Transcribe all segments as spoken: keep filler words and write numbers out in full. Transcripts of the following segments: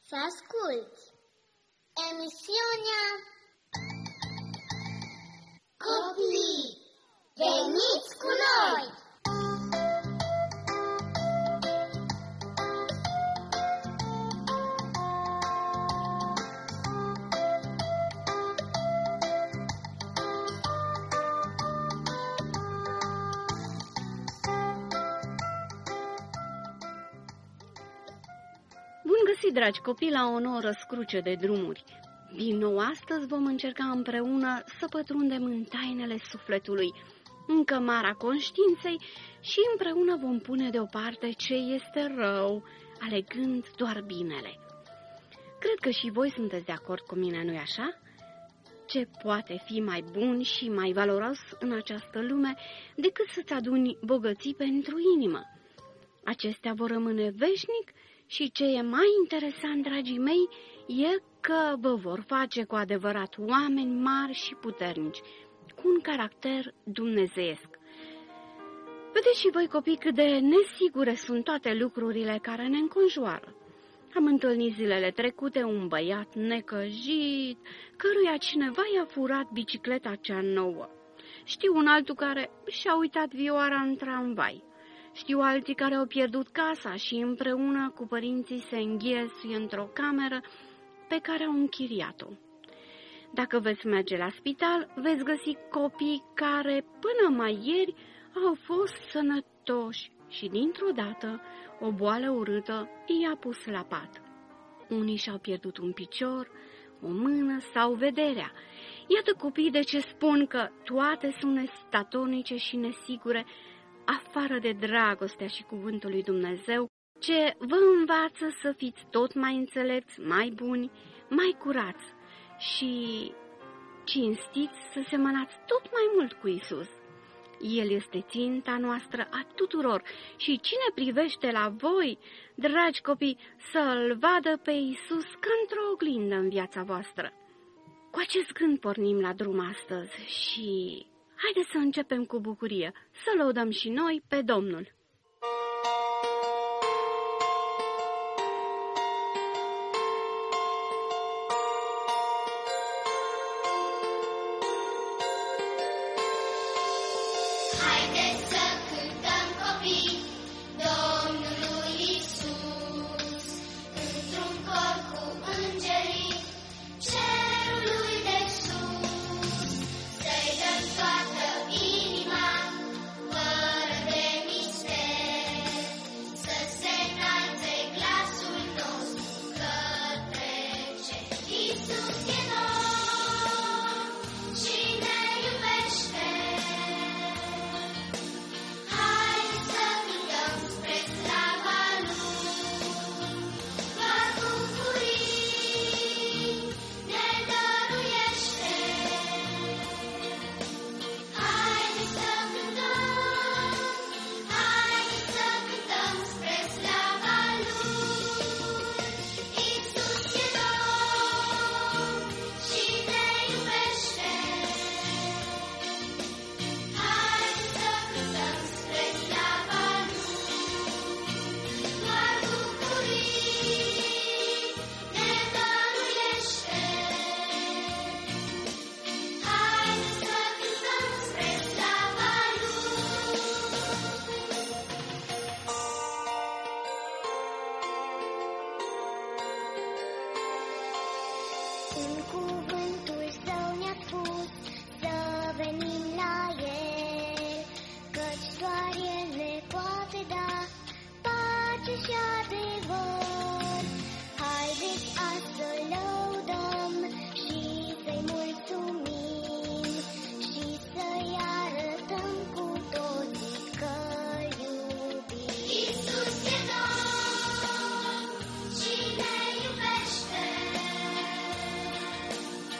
să asculți emisiunea Copii, veniți cu noi! Bun găsit, dragi copii, la o nouă răscruce de drumuri. Din nou astăzi vom încerca împreună să pătrundem în tainele sufletului, în cămara conștiinței și împreună vom pune deoparte ce este rău, alegând doar binele. Cred că și voi sunteți de acord cu mine, nu-i așa? Ce poate fi mai bun și mai valoros în această lume decât să-ți aduni bogății pentru inimă? Acestea vor rămâne veșnic și ce e mai interesant, dragii mei, e că vă vor face cu adevărat oameni mari și puternici, cu un caracter dumnezeiesc. Vedeți și voi, copii, cât de nesigure sunt toate lucrurile care ne înconjoară. Am întâlnit zilele trecute un băiat necăjit, căruia cineva i-a furat bicicleta cea nouă. Știu un altul care și-a uitat vioara în tramvai. Știu alții care au pierdut casa și împreună cu părinții se înghesuie într-o cameră pe care au închiriat-o. Dacă veți merge la spital, veți găsi copii care până mai ieri au fost sănătoși și dintr-o dată o boală urâtă i-a pus la pat. Unii și-au pierdut un picior, o mână sau vederea. Iată copii de ce spun că toate sunt nestatornice și nesigure, afară de dragostea și cuvântul lui Dumnezeu, ce vă învață să fiți tot mai înțelepți, mai buni, mai curați și cinstiți, să semănați tot mai mult cu Isus. El este ținta noastră a tuturor și cine privește la voi, dragi copii, să-L vadă pe Isus ca într-o oglindă în viața voastră. Cu acest gând pornim la drum astăzi și haideți să începem cu bucurie, să lăudăm și noi pe Domnul. Haideți să cântăm, copii, Domnului Iisus, într-un cor cu îngerii cerului de sus. Să-i dăm toată inima, fără de mister, să se înalțe glasul nostru către cer. Iisus e Domn și ne iubește. Hai să cântăm spre slava Lui, doar bucurii ne dăruiește. Hai să cântăm, hai să cântăm spre slava Lui. Iisus e Domn și ne iubește. Hai să cântăm spre slava Lui, doar bucurii ne dăruiește. Hai să cântăm spre slava Lui. În cuvântul Său ne-a spus să venim la El, căci doar El ne poate da pace și adevăr. Haideți azi să lăudăm și să-i mulțumim și să-i arătăm cu toții că-L iubim. Iisus e Domn și ne iubește.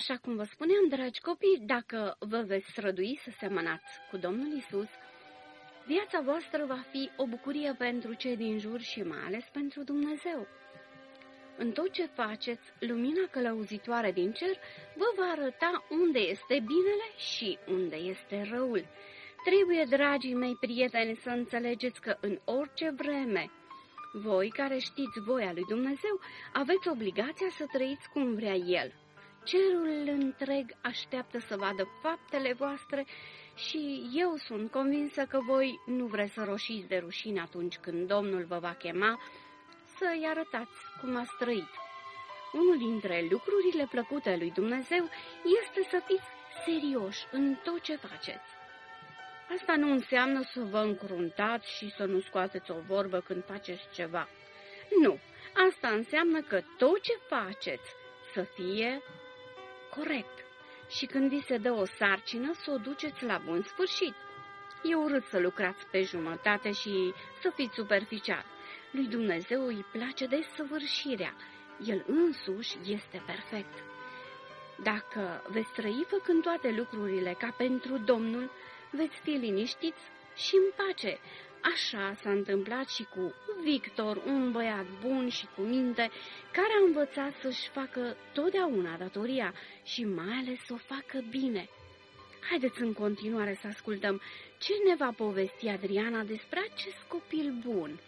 Așa cum vă spuneam, dragi copii, dacă vă veți strădui să semănați cu Domnul Isus, viața voastră va fi o bucurie pentru cei din jur și mai ales pentru Dumnezeu. În tot ce faceți, lumina călăuzitoare din cer vă va arăta unde este binele și unde este răul. Trebuie, dragii mei prieteni, să înțelegeți că în orice vreme, voi care știți voia lui Dumnezeu, aveți obligația să trăiți cum vrea El. Cerul întreg așteaptă să vadă faptele voastre și eu sunt convinsă că voi nu vreți să roșiți de rușine atunci când Domnul vă va chema să-i arătați cum ați trăit. Unul dintre lucrurile plăcute lui Dumnezeu este să fiți serioși în tot ce faceți. Asta nu înseamnă să vă încruntați și să nu scoateți o vorbă când faceți ceva. Nu, asta înseamnă că tot ce faceți să fie corect și când vi se dă o sarcină să o duceți la bun sfârșit. E urât să lucrați pe jumătate și să fiți superficial. Lui Dumnezeu îi place desăvârșirea. El însuși este perfect. Dacă veți trăi făcând toate lucrurile ca pentru Domnul, veți fi liniștiți și în pace. Așa s-a întâmplat și cu Victor, un băiat bun și cu minte, care a învățat să-și facă totdeauna datoria și mai ales să o facă bine. Haideți în continuare să ascultăm ce ne va povesti Adriana despre acest copil bun.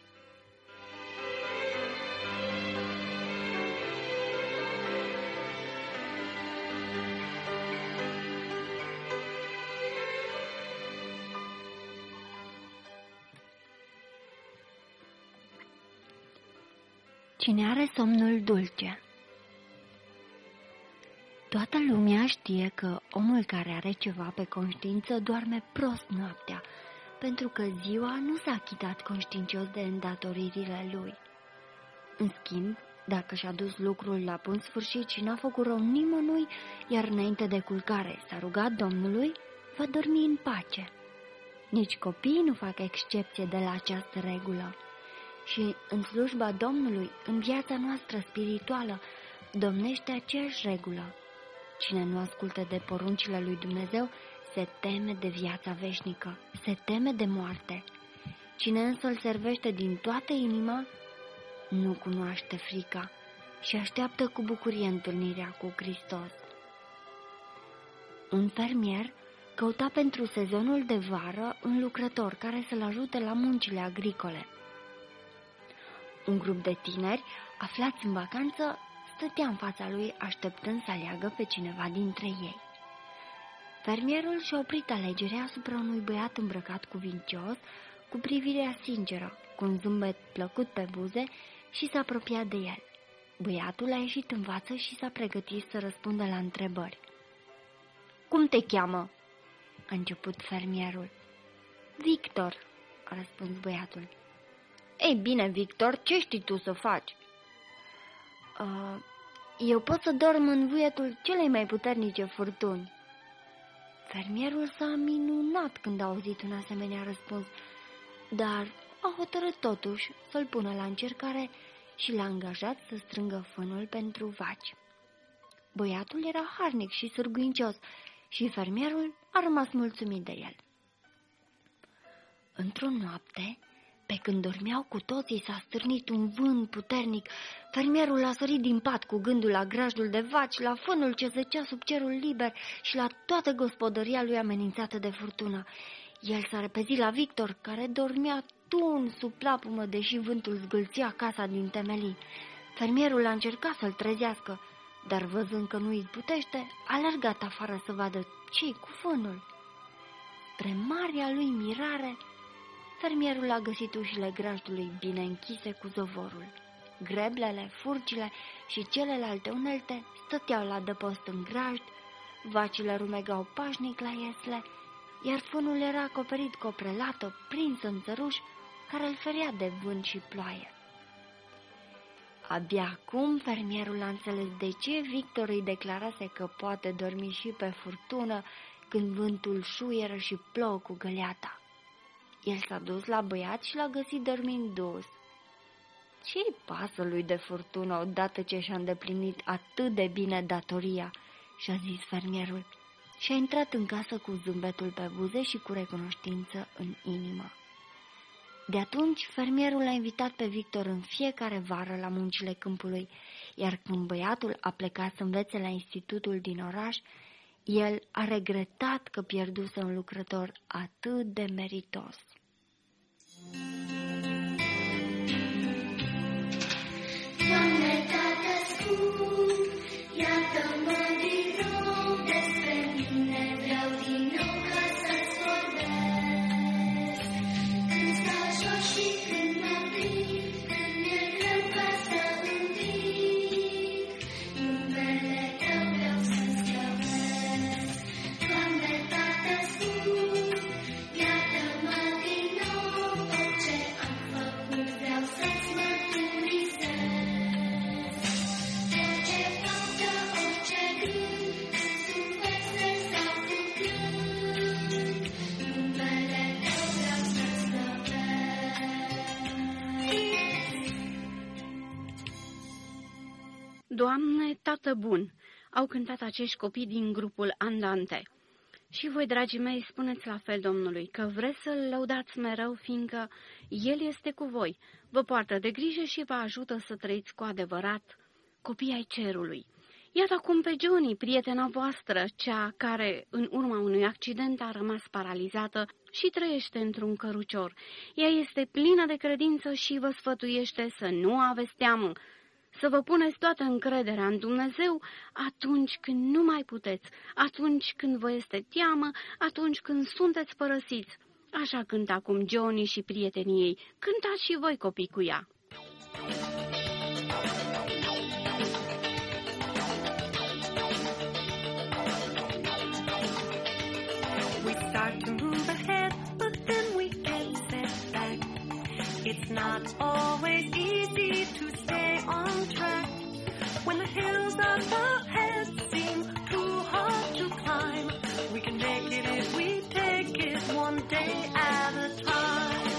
Cine are somnul dulce? Toată lumea știe că omul care are ceva pe conștiință doarme prost noaptea, pentru că ziua nu s-a achitat conștiincios de îndatoririle lui. În schimb, dacă și-a dus lucrul la bun sfârșit și n-a făcut rău nimănui, iar înainte de culcare s-a rugat Domnului, va dormi în pace. Nici copiii nu fac excepție de la această regulă. Și în slujba Domnului, în viața noastră spirituală, domnește aceeași regulă. Cine nu ascultă de poruncile lui Dumnezeu, se teme de viața veșnică, se teme de moarte. Cine însă îl servește din toată inima, nu cunoaște frica și așteaptă cu bucurie întâlnirea cu Hristos. Un fermier căuta pentru sezonul de vară un lucrător care să-l ajute la muncile agricole. Un grup de tineri, aflați în vacanță, stătea în fața lui așteptând să aleagă pe cineva dintre ei. Fermierul și-a oprit alegerea asupra unui băiat îmbrăcat cuvincios, cu privirea sinceră, cu un zâmbet plăcut pe buze și s-a apropiat de el. Băiatul a ieșit în față și s-a pregătit să răspundă la întrebări. "Cum te cheamă?" a început fermierul. "Victor," a răspuns băiatul. "Ei bine, Victor, ce știi tu să faci?" Uh, eu pot să dorm în vuietul celei mai puternice furtuni." Fermierul s-a minunat când a auzit un asemenea răspuns, dar a hotărât totuși să-l pună la încercare și l-a angajat să strângă fânul pentru vaci. Băiatul era harnic și sârguincios și fermierul a rămas mulțumit de el. Într-o noapte, pe când dormeau cu toții, s-a stârnit un vânt puternic. Fermierul a sărit din pat cu gândul la grajdul de vaci, la fânul ce zăcea sub cerul liber și la toată gospodăria lui amenințată de furtună. El s-a repezit la Victor, care dormea tun sub plapumă, deși vântul zgâlțea casa din temelii. Fermierul a încercat să-l trezească, dar văzând că nu izbutește, a alergat afară să vadă ce-i cu fânul. Spre marea lui mirare, fermierul a găsit ușile grajdului bine închise cu zovorul. Greblele, furcile și celelalte unelte stăteau la adăpost în grajd, vacile rumegau pașnic la iesle, iar fânul era acoperit cu o prelată prinsă în țăruș care îl ferea de vânt și ploaie. Abia acum fermierul a înțeles de ce Victor îi declarase că poate dormi și pe furtună când vântul șuieră și plouă cu găleata. El s-a dus la băiat și l-a găsit dormind dus. Ce-i pasă lui de furtună odată ce și-a îndeplinit atât de bine datoria și-a zis fermierul, și a intrat în casă cu zâmbetul pe buze și cu recunoștință în inimă. De atunci, fermierul a invitat pe Victor în fiecare vară la muncile câmpului, iar când băiatul a plecat să învețe la institutul din oraș, el a regretat că pierduse un lucrător atât de meritos. Doamne, Tată scump, iată-mă din nou, despre mine vreau din nou ca să-ți vorbesc. Când stau jos și când mă prind, când mi-e greu ca să înving, numele Tău vreau să-ți slăvesc. Doamne, Tată scump, iată-mă din nou, orice am făcut vreau să-ți mărturisesc. Orice faptă, orice gând, sunt vesel sau cu plând, numele Tău vreau să-ți slăvesc. Doamne, Tată bun, au cântat acești copii din grupul Andante. Și voi, dragii mei, spuneți la fel Domnului, că vreți să-L lăudați mereu, fiindcă El este cu voi, vă poartă de grijă și vă ajută să trăiți cu adevărat copii ai cerului. Iată acum pe Johnny, prietena voastră, cea care, în urma unui accident, a rămas paralizată și trăiește într-un cărucior. Ea este plină de credință și vă sfătuiește să nu aveți teamă, să vă puneți toată încrederea în Dumnezeu atunci când nu mai puteți, atunci când vă este teamă, atunci când sunteți părăsiți. Așa cântă acum Johnny și prietenii ei. Cântați și voi, copii, cu ea. We start to move ahead, but then we get set back. It's not always easy to stay on track. When the hills up ahead seem too hard to climb, we can make it if we take it one day at a time.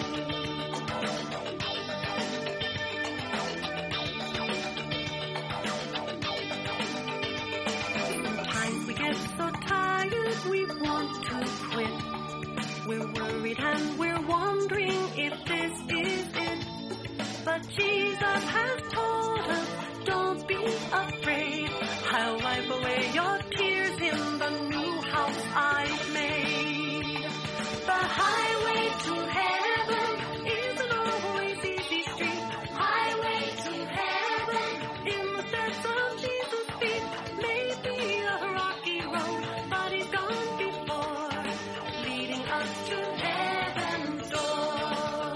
Sometimes we get so tired we want to quit. We're worried and we're wondering if this is it. But Jesus has told us, don't be afraid. I'll wipe away your tears in the new house I've made. The highway to heaven isn't always easy street. Highway to heaven in the steps of Jesus' feet may be a rocky road, but He's gone before, leading us to heaven's door.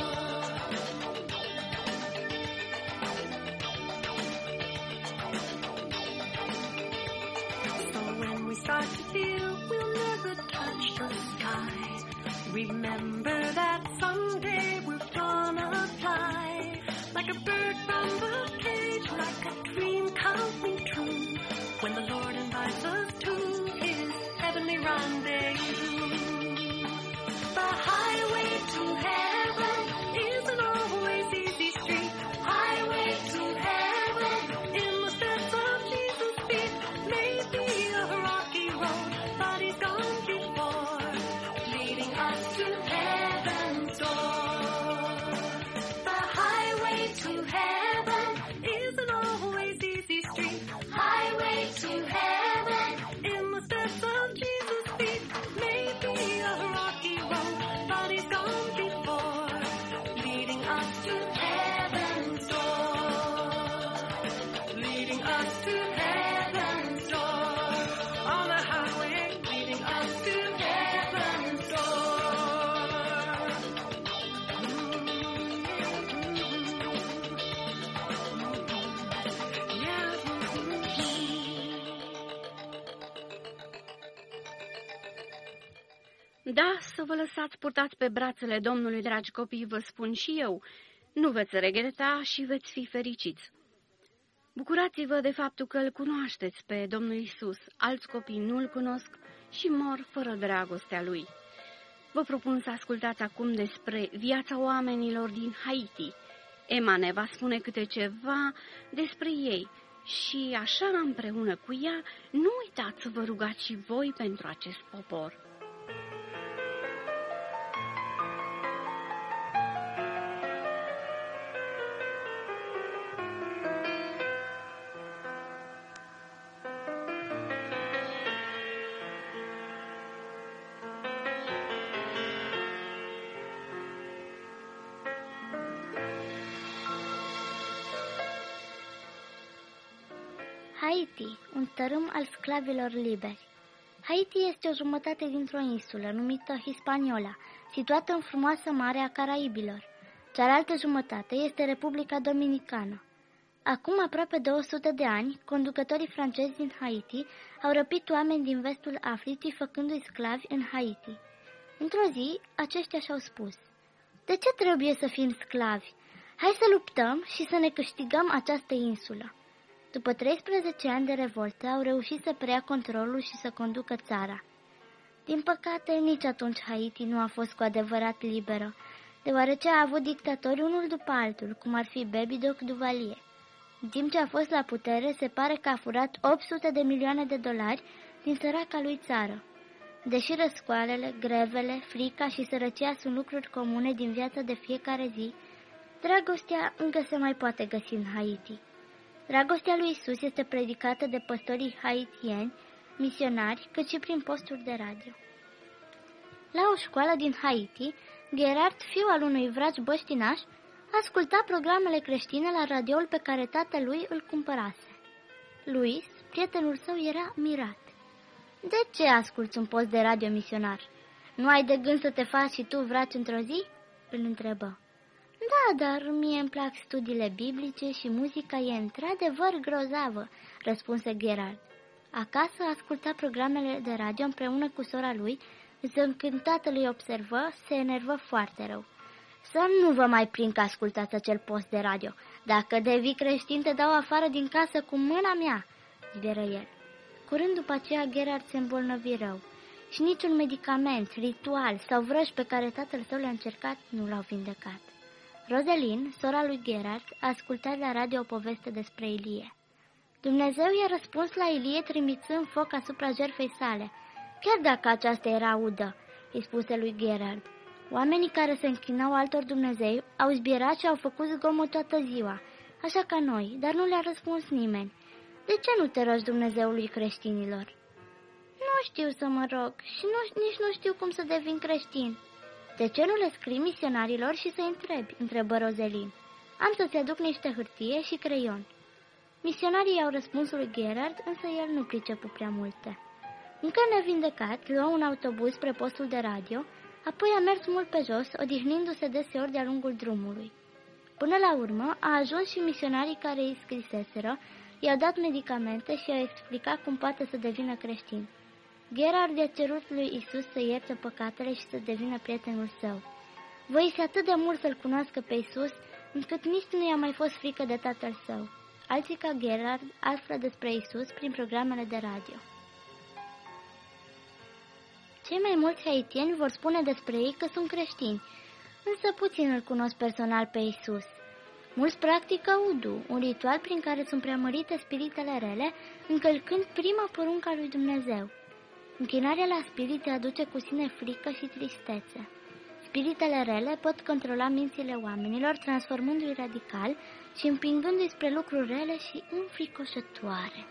So when we start to feel we'll never touch the sky, remember that someday we're gonna fly, like a bird from the cage, like a dream coming true, when the Lord invites us to His heavenly rendezvous. The highway to heaven isn't always easy street. Highway to heaven in the steps of Jesus' feet may be a rocky road, but He's gone before, leading us to heaven's door. The highway to heaven isn't always easy street. Highway to heaven in the steps of Jesus' feet may be a rocky road, but He's gone before, leading us to heaven's door. Leading us to heaven's door. On the highway, leading us to heaven's door. Yeah. Da, să vă lăsați purtați pe brațele Domnului, dragi copii, vă spun și eu. Nu veți regreta și veți fi fericiți. Bucurați-vă de faptul că îl cunoașteți pe Domnul Isus. Alți copii nu-l cunosc și mor fără dragostea lui. Vă propun să ascultați acum despre viața oamenilor din Haiti. Emma ne va spune câte ceva despre ei și așa împreună cu ea, nu uitați să vă rugați și voi pentru acest popor. Haiti, un tărâm al sclavilor liberi. Haiti este o jumătate dintr-o insulă numită Hispaniola, situată în frumoasă mare a Caraibilor. Cealaltă jumătate este Republica Dominicană. Acum aproape două sute de ani, conducătorii francezi din Haiti au răpit oameni din vestul Africii, făcându-i sclavi în Haiti. Într-o zi, aceștia și-au spus: de ce trebuie să fim sclavi? Hai să luptăm și să ne câștigăm această insulă. După treisprezece ani de revoltă, au reușit să preia controlul și să conducă țara. Din păcate, nici atunci Haiti nu a fost cu adevărat liberă, deoarece a avut dictatori unul după altul, cum ar fi Baby Doc Duvalier. În timp ce a fost la putere, se pare că a furat opt sute de milioane de dolari din săraca lui țară. Deși răscoalele, grevele, frica și sărăcia sunt lucruri comune din viața de fiecare zi, dragostea încă se mai poate găsi în Haiti. Dragostea lui Isus este predicată de păstorii haitieni, misionari, cât și prin posturi de radio. La o școală din Haiti, Gerard, fiul al unui vraci băștinaș, asculta programele creștine la radioul pe care tatălui îl cumpărase. Luis, prietenul său, era mirat. De ce asculți un post de radio misionar? Nu ai de gând să te faci și tu vraci într-o zi?" îl întrebă. Da, dar mie îmi plac studiile biblice și muzica e într-adevăr grozavă," răspunse Gerard. Acasă asculta programele de radio împreună cu sora lui, însă când tatăl îi observă, se enervă foarte rău. Să nu vă mai prind că ascultați acel post de radio. Dacă devii creștin, te dau afară din casă cu mâna mea," zbieră el. Curând după aceea, Gerard se îmbolnăvi rău și niciun medicament, ritual sau vrăj pe care tatăl său le-a încercat nu l-au vindecat. Roselin, sora lui Gerard, a ascultat la radio o poveste despre Ilie. Dumnezeu i-a răspuns la Ilie trimițând foc asupra jertfei sale, chiar dacă aceasta era udă, îi spuse lui Gerard. Oamenii care se închinau altor Dumnezei au zbierat și au făcut zgomot toată ziua, așa ca noi, dar nu le-a răspuns nimeni. De ce nu te rogi Dumnezeului creștinilor? Nu știu să mă rog și nu, nici nu știu cum să devin creștin. De ce nu le scrii misionarilor și să-i întrebi? Întrebă Roselin. Am să-ți aduc niște hârtie și creion. Misionarii i-au răspuns lui Gerard, însă el nu pricepu prea multe. Încă nevindecat, luă un autobuz spre postul de radio, apoi a mers mult pe jos, odihnindu-se deseori de-a lungul drumului. Până la urmă, a ajuns și misionarii care îi scriseseră, i-au dat medicamente și i-au explicat cum poate să devină creștin. Gerard i-a cerut lui Isus să ierte păcatele și să devină prietenul său. Voise atât de mult să-l cunoască pe Isus, încât nici nu i-a mai fost frică de tatăl său. Alții ca Gerard află despre Isus prin programele de radio. Cei mai mulți haitieni vor spune despre ei că sunt creștini, însă puțin îl cunosc personal pe Isus. Mulți practică Udu, un ritual prin care sunt preamărite spiritele rele, încălcând prima poruncă a lui Dumnezeu. Închinarea la spirite aduce cu sine frică și tristețe. Spiritele rele pot controla mințile oamenilor, transformându-i radical și împingându-i spre lucruri rele și înfricoșătoare.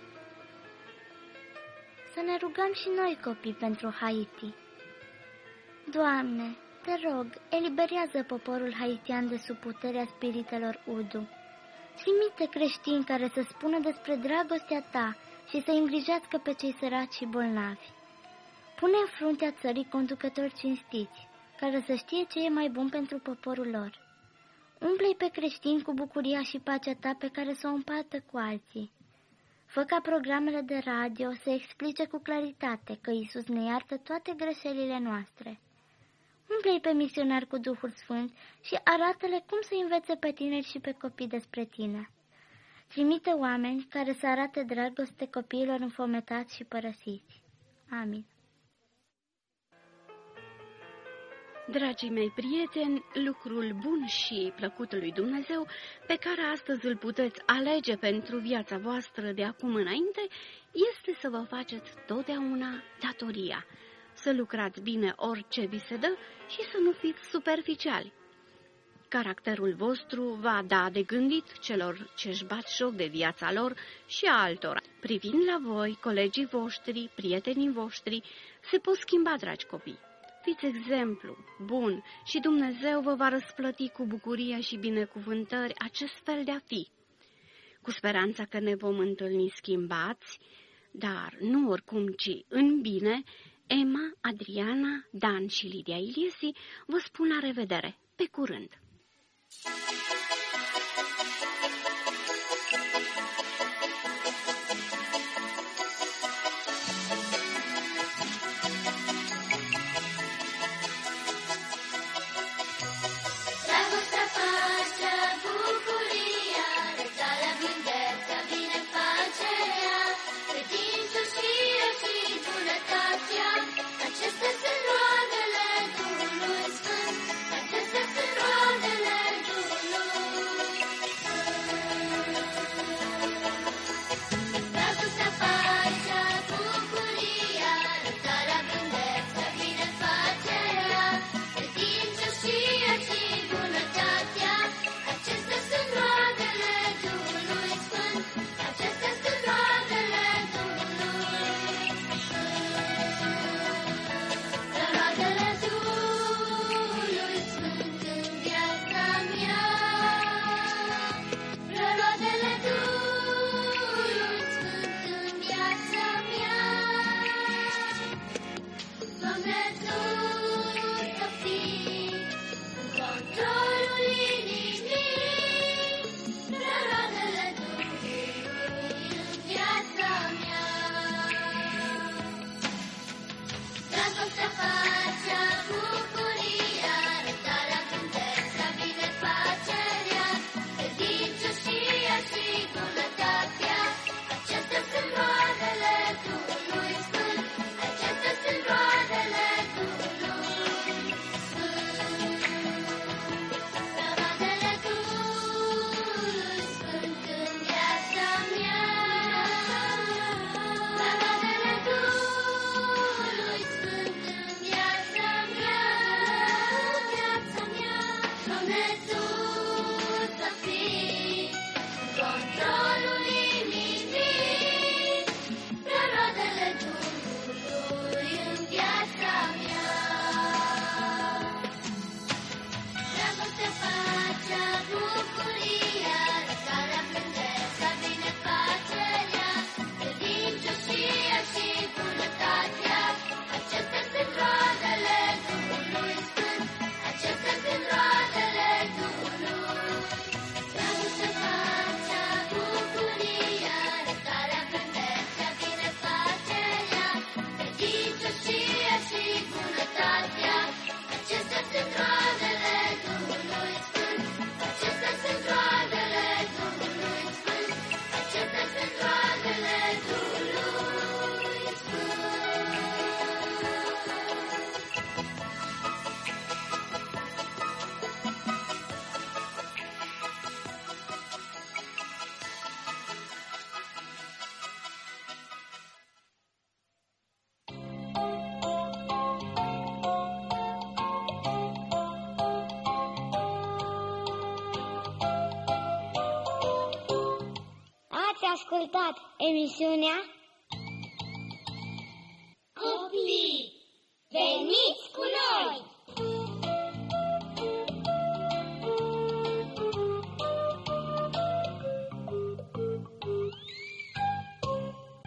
Să ne rugăm și noi, copii, pentru Haiti. Doamne, te rog, eliberează poporul haitian de sub puterea spiritelor Udu. Trimite creștini care să spună despre dragostea ta și să îngrijească pe cei săraci și bolnavi. Pune în fruntea țării conducători cinstiți, care să știe ce e mai bun pentru poporul lor. Umple-i pe creștini cu bucuria și pacea ta pe care să o împartă cu alții. Fă ca programele de radio să explice cu claritate că Iisus ne iartă toate greșelile noastre. Umple-i pe misionari cu Duhul Sfânt și arată-le cum să învețe pe tineri și pe copii despre tine. Trimite oameni care să arate dragoste copiilor înfometați și părăsiți. Amin. Dragii mei prieteni, lucrul bun și plăcut lui Dumnezeu pe care astăzi îl puteți alege pentru viața voastră de acum înainte este să vă faceți totdeauna datoria, să lucrați bine orice vi se dă și să nu fiți superficiali. Caracterul vostru va da de gândit celor ce-și bat joc de viața lor și a altora. Privind la voi, colegii voștri, prietenii voștri, se pot schimba, dragi copii. Fiți exemplu bun și Dumnezeu vă va răsplăti cu bucurie și binecuvântări acest fel de a fi. Cu speranța că ne vom întâlni schimbați, dar nu oricum, ci în bine, Emma, Adriana, Dan și Lidia Iliesi vă spun la revedere. Pe curând! Dragostea, pacea, bucuria, răbdarea, blândețea, binefacerea, credincioșia și bunătatea, acestea sunt roadele Duhului Sfânt, acestea sunt roadele Duhului Sfânt. Dragostea, pacea, bucuria, răbdarea, blândețea, binefacerea, credincioșia și bunătatea, acestea sunt roadele Duhului Sfânt, acestea sunt roadele Duhului Sfânt. Roadele Duhului Sfânt în viața mea, roadele Duhului Sfânt în viața mea. Doamne, Tu să fii în controlul inimii, roadele Duhului în viața mea. Dragostea, pacea, bucuria, răbdarea, blândețea, binefacerea, credincioșia și bunătatea, acestea sunt roadele Duhului Sfânt, acestea sunt roadele Duhului Sfânt. Roadele Duhului Sfânt în viața mea, roadele Duhului Sfânt în viața mea, viața mea. Doamne, Tu să fii în controlul inimii, roadele Duhului în viața mea. Dragostea, pacea, bucuria, răbdarea, blândețea, binefacerea, credincioșia și bunătatea, acestea sunt roadele Duhului Sfânt, acestea sunt roadele Duhului. Dragostea, pacea, bucuria, răbdarea, blândețea, binefacerea, credincioșia și bunătatea, acestea sunt roadele Duhului Sfânt, acestea sunt roadele Duhului Sfânt, acestea sunt roadele Duhului Sfânt. Ați ascultat emisiunea